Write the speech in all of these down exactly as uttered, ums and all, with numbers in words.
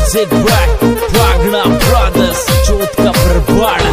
Music by Pragna Brothers, जोत का परवाड़ा।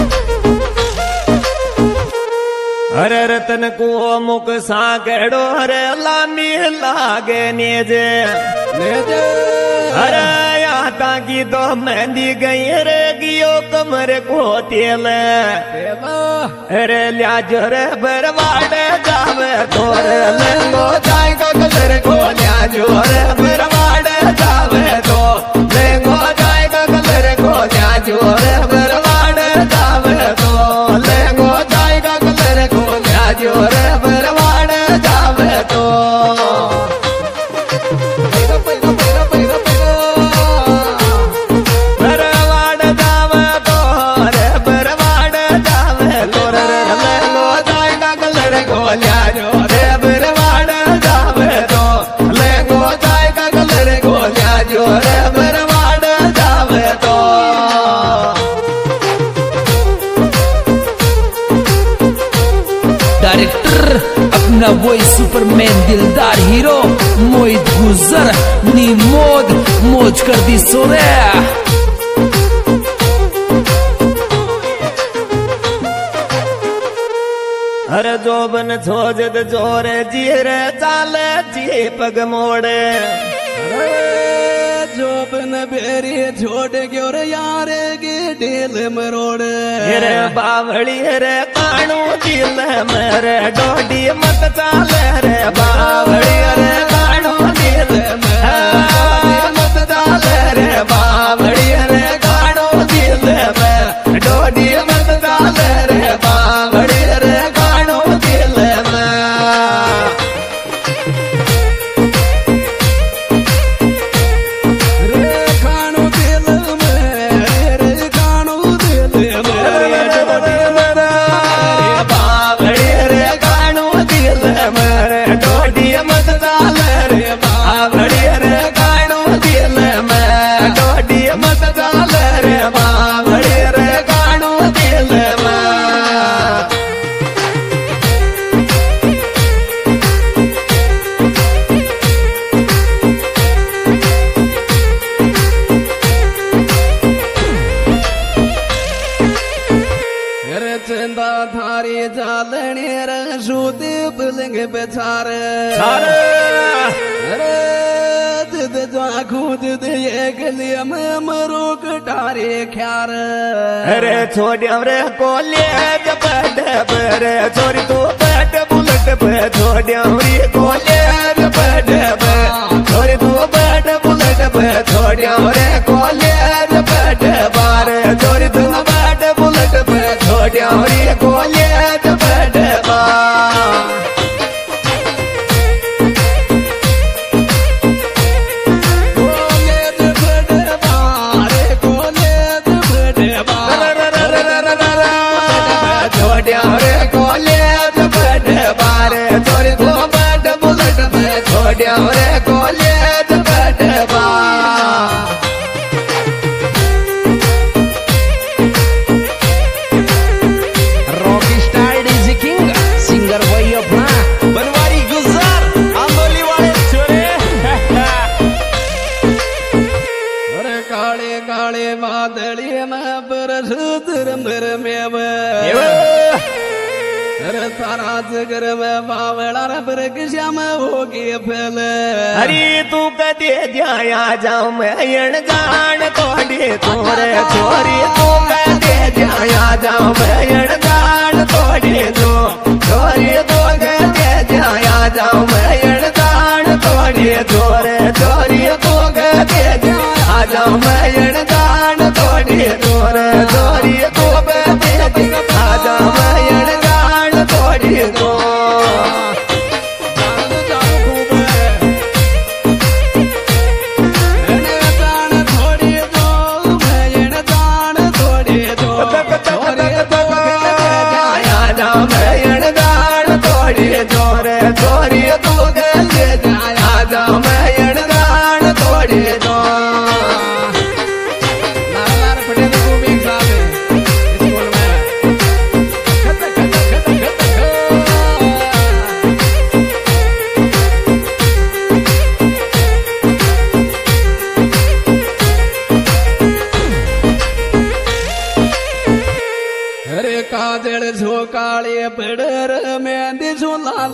अरे रतन को मुख सागड़ो अरे लामी लागे नेजे नेजे अरे यहाँ ताकि तो मेहंदी गई रे गियो कमर को तेल अरे लियाजो रे बरवाड़े जावे तोरे लेंगो जाएगा कलर को लियाजो रे बरवाड़े जावे तो लेंगो जाएगा कलर को लियाजो रे बरवाड़े जावे तो लेंगो जाएगा कलर को लियाजो रे बरवाड़े जावे तो डायरेक्टर अपना वही सुपरमैन दिलदार हीरो मोहित गुजर नी मोद मोज कर दी सोरे। अरे जोबन छोजद जोरे जीरे चाले जी पग मोड़े जोबन बेरी छोड़ गयो रे यार गे डेल मरोड़े रे बावड़ी रे काणू दिल मेरे डोडी मत चाले रे बावड़ी रे काणू दिल मेरे मत चाले रे बावड़ी रे काणू दिल में डोडी मत चाले रे बावड़ी रे काणू दिल में थारी जालने रसूते पलंग पे छारे छारे अरे दद जा खुद दे ये गलिया में मरो कटारे ख्यार अरे छोड़िया रे कोले जपड रे छोरी तो बैठ बुलेट पे छोड़िया रे कोले जपड छोरी तो बैठ बुलेट पे छोड़िया रे कोले जपड बारे छोरी तो बैठ बुलेट पे छोड़िया रे कोले जपड बा रे कॉलेज बैठबा Rocky star DJ king singer वही अपना बनवारी गुजर आंदोली वाले छोरे अरे काले काले बादली में बरस धर्मर में अरे तारा जगर में बावड़ा पर श्याम होगी फैल अरे तू कदे जाया जाऊं मैं यण जान तोड़े तोरे छोरी तू कदे जाया जाऊं मैं यण जान तोड़े दो छोरी तू कदे जाया जाऊं मैं यण जान तोड़े तोरे छोरी तू कदे जाया जाऊं मैं यण जान तोड़े तोरे छोरी तू कदे जाया जाऊं मैं यण तोड़ी दो जोरे छोरी तू गले जाया जा मैं दान तोड़ी दो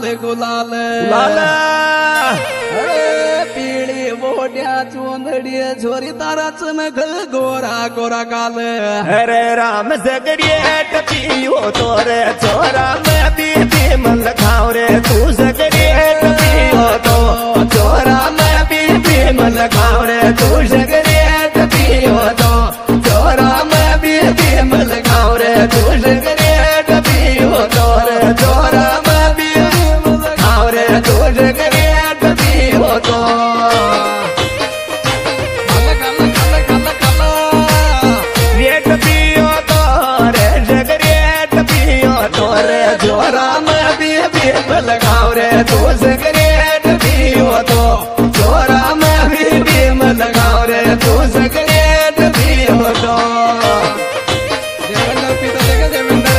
गुलाल लाल अरे पीळी बोड्या चोंदडी झोरी तारा चमक गोरा गोरा गाल अरे राम सगरियट पियो तोरे छोरा मैं बीबी मल खाओ रे तू सगरियट पियो तो छोरा मैं बीबी मल खाओ रे तू सगरियट पियो तो छोरा मैं बीबी मल खाओ रे तू सगरियट पियो तो रे छोरा मैं बीबी मल खाओ रे तू सगरियट पियो तो रेट पियो तो रे सगरियट पियो तो रे छोरा मैं बीबी मल खाओ रे तू सगरियट पियो तो छोरा मैं बीबी मल खाओ रे तू सगरियट पियो तो देवेंद्र पिता देगा देवेंद्र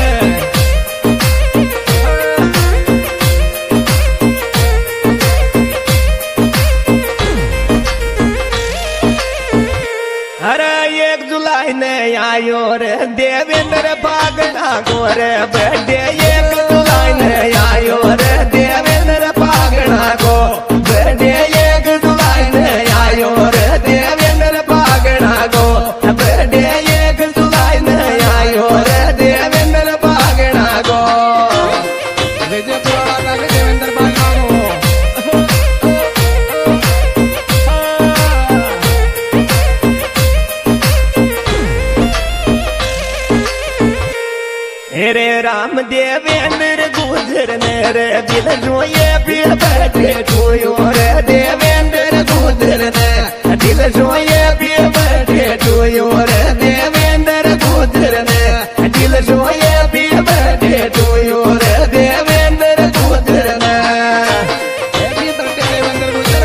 अरे एक जुलाई ने आयो रे देवेंद्र पागना गोरे बर्थडे एक जुलाई ने आयो रे देवेंद्र पागना को बर्थडे एक जुलाई ने आयो रे देवेंद्र पागना को बर्थडे एक जुलाई ने आयो रे देवेंद्र पागना को विजयपुरा का देवेंद्र बागानो रे राम देवेंद्र गुजर ने रे दिल जोये पीर बैठे छुयो रे देवेंद्र गुजर ने दिल जोये पीर बैठे छुयो रे देवेंद्र गुजर ने दिल जोये पीर बैठे छुयो रे देवेंद्र गुजर ने देवेंद्र गुजर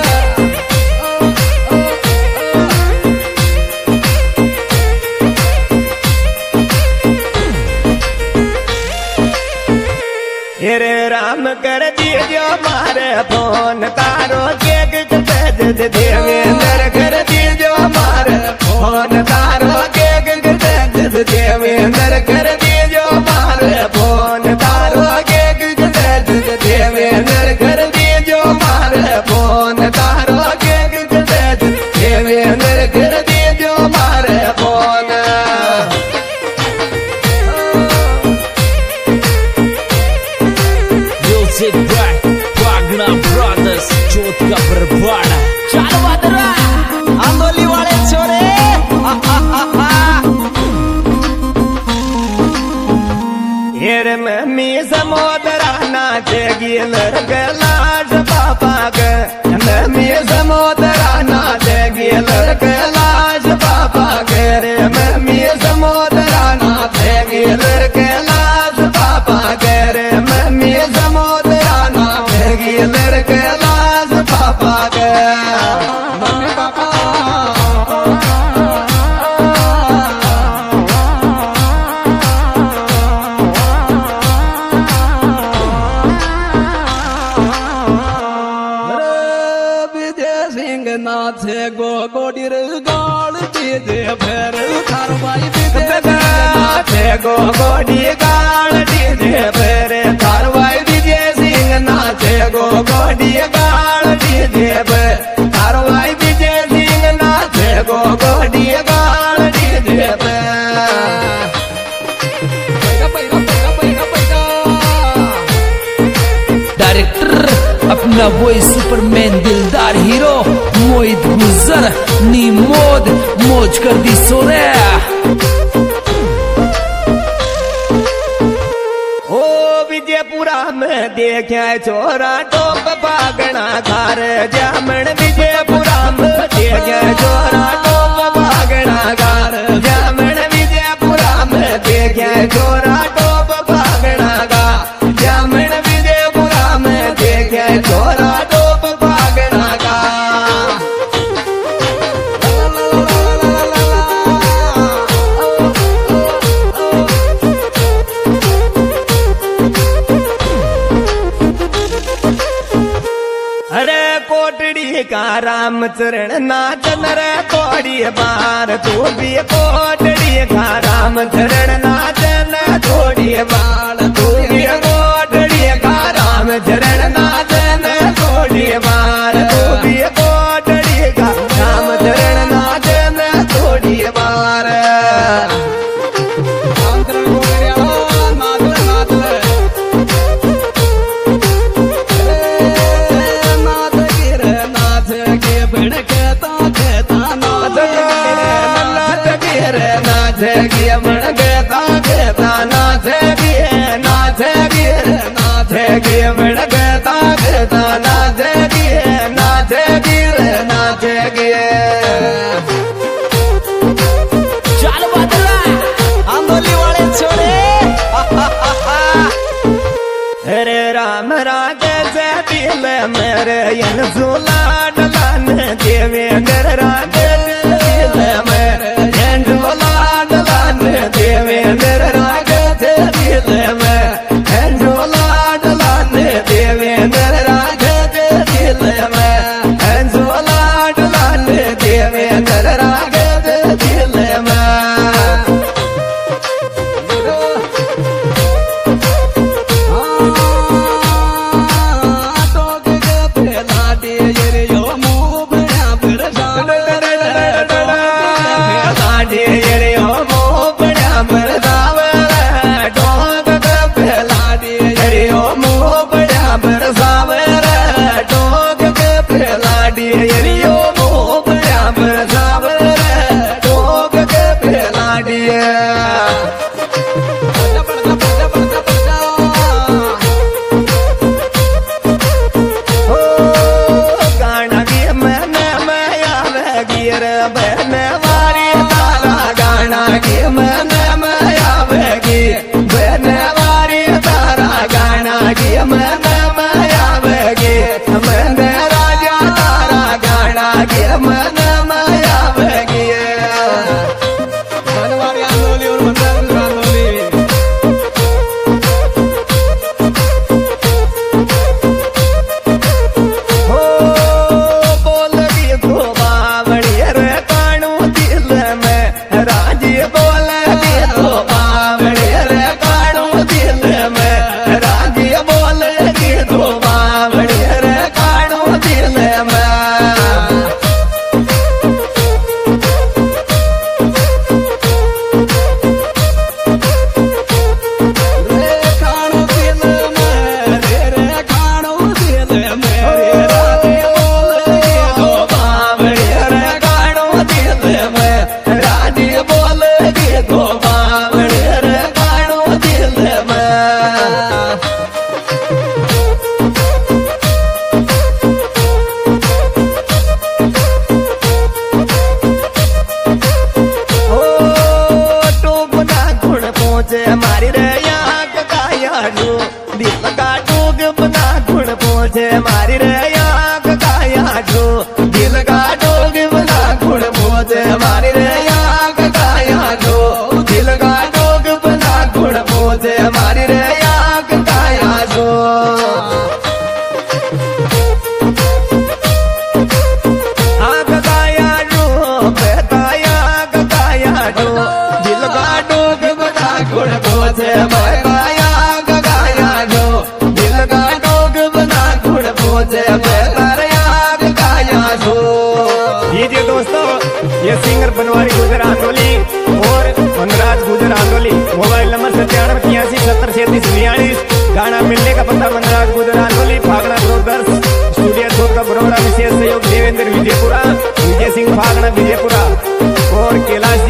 रे राम कर दीजो मारे फोन तारो केक कट देवेंद्र कर दीजो मारे फोन तारो केक कट देवेंद्र कर दीजो मारे फोन तारो केक कट देवेंद्र कर दीजो मारे फोन तारो केक कट देवेंद्र कर दीजो मारे phone Music by Wagner Brothers, चोट का बरबाड़ा चालू वादरा आंदोली वाले छोरे आ आ आ आ हेर मम्मी समोदरा नाचे गिलर गलाज पापा ग मम्मी समोदरा नाचे गिलर गलाज पापा ग रे मम्मी समोदरा नाचे गिलर गलाज पापा ग रे मम्मी समोदरा नाचे गिलर गलाज पापा ग मम्मी पापा विजय सिंह नाथे गो गोडीर गाल विजय फेर थारबाई विजय नाचे गो गोडी गाल डीजे फेरे थारवाई विजय सिंह नाचे गो गोडी गाल डीजे पे थारवाई विजय सिंह नाचे गो गोडी गाल डीजे पे पैगा पैगा पैगा पैगा पैगा डायरेक्टर अपना वही सुपरमैन दिलदार हीरो मोहित गुजर निमोद मौज कर दी सोरे ओ विजयपुरा में देखे छोरा टोप पागना खार जामन विजयपुरा में देखे छोरा टोप पागना खार जामन विजयपुरा में देखे छोरा टोप पागना का जामन विजयपुरा में देखे छोरा टोप पागना का अरे कोटड़ी का राम चरण नाचन रे तोड़ी बार तू भी कोटड़ी का राम चरण नाचन तोड़ी बार तू भी कोटड़ी देखा राम चरण नाचन थोड़ी बार तू भी कोटड़ी का राम चरण नाचन थोड़ी बार आंतरण गोगड्या नाचले नाचले नाच गिर नाच गे भड़कता कहता नाच नाच गिर नाच गे भड़कता कहता नाच गे नाच गिर नाच गे भड़कता कहता नाच गे नाच गिर नाच गे चाल वादरा आंदोली वाले छोरे अरे राम रागे से दिल मेरे यन सुलाड लान देवेंद्र रागे दिल मेरे यन सुलाड लान देवेंद्र रागे दिल में यन सुलाड लान देवेंद्र रागे दिल में यन सुलाड लान देवेंद्र रागे दिल में मारी रे आँख काया जो दिल का डोग बना गुण बोझ मारी रे आँख काया जो दिल का डोग बना गुण बोझ मारी रे आँख काया जो आँख काया जो बेताया आँख काया जो दिल का डोग बना गुण बोझ माया आँख काया जो दिल का डोग बना गुण बोझ ये जो दोस्तों ये सिंगर बनवारी गुजर आंदोली और वनराज गुजर आंदोली मोबाइल नंबर सत्तानवे छियासी सत्तर सैंतीस बयालीस गाना मिलने का पता वनराज गुजर आंदोली फागना ब्रोदर्स स्टूडियो छोट का बड़ौदा विशेष सहयोग देवेंद्र विजयपुरा विजय सिंह फागना विजयपुरा और कैलाश